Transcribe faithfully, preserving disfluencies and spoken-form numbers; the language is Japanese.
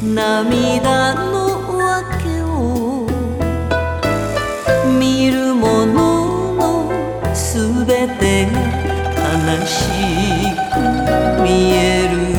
涙の訳を見るもののすべてが悲しく見える